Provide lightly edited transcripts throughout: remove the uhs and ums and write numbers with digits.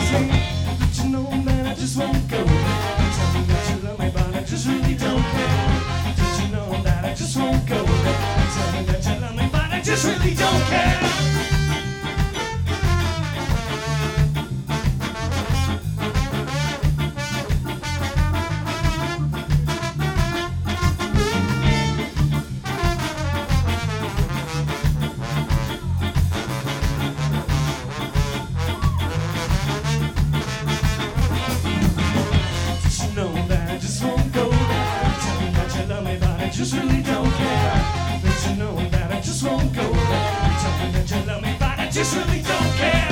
say that you know that I just won't go. Tell me that you love me, but I just really don't care. Did you know that I just won't go? Tell me that you love me, but I just really don't care. Just really don't care. But you know that I just won't go there. Tell me that you love me, but I just really don't care.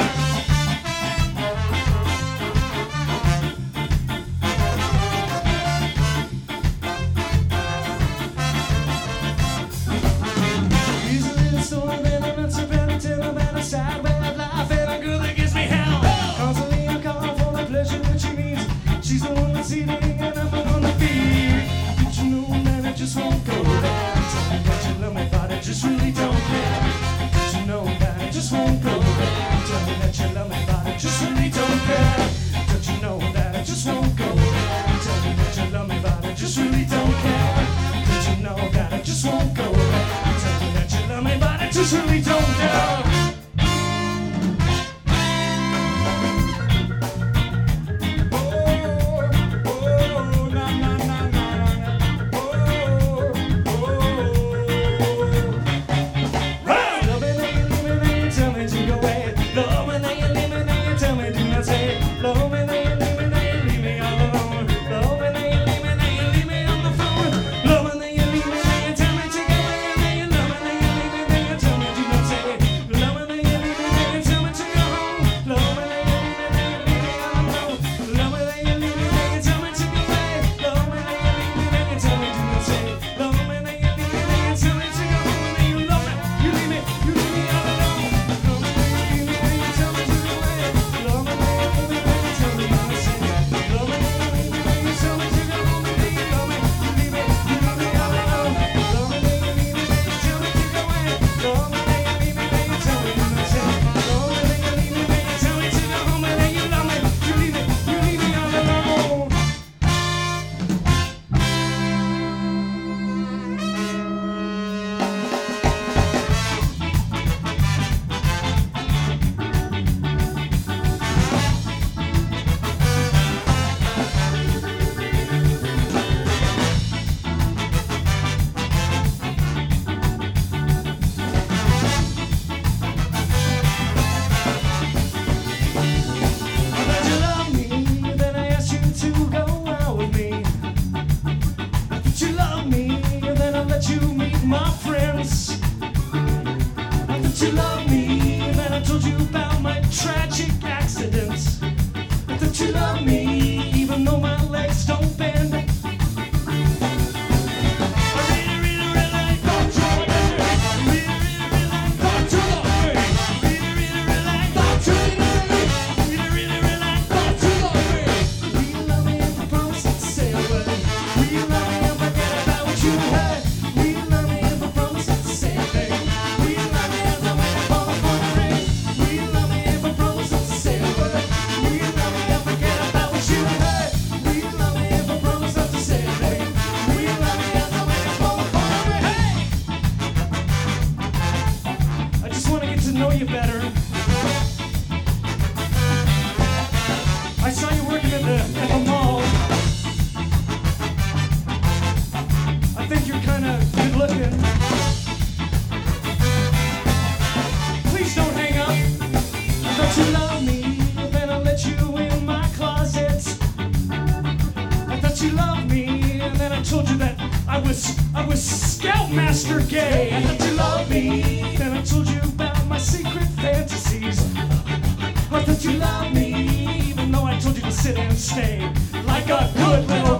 He's a little story, man, I'm not so bad. Tell about a sad, bad life and a girl that gives me hell. Constantly I'm calling for the pleasure that she needs. She's the one that's eating and I'm the one that feeds. Did you know that I just won't go there? Tell me that you love me, but I just really don't care. Did you know that I just won't go there? Tell me that you love me, but I just really don't care. Don't you know that I just won't go there? Tell me that you love me, but I just really don't care. Did you know that I just won't go there? Tell me that you love me, but I just really don't care. My friends, I thought you loved me, and then I told you about my tragic accidents. I thought you loved me, even though my legs don't bend. I really, really, really thought you loved me. Really, really, really thought you loved me. Really, really, really thought you loved me. Really, really, really thought you loved me. Will you love me if I promise to stay away? Will you love me if I forget about what you had? Will you love me if I promise not to say a thing? Will you love me as I wait for the phone ring? Will you love me if I promise not to say a word? Will you love me if I forget about what you heard? Will you love me if I promise not to say a thing? Will you love me as I wait for the phone ring? Hey! I just want to get to know you better. I saw you working at the mall. I think you're kind of good looking. Please don't hang up. I thought you loved me, then I let you in my closet. I thought you loved me, and then I told you that I was Scoutmaster gay. I thought you loved me, then I told you about my secret fantasies. I thought you loved me, even though I told you to sit and stay like a good little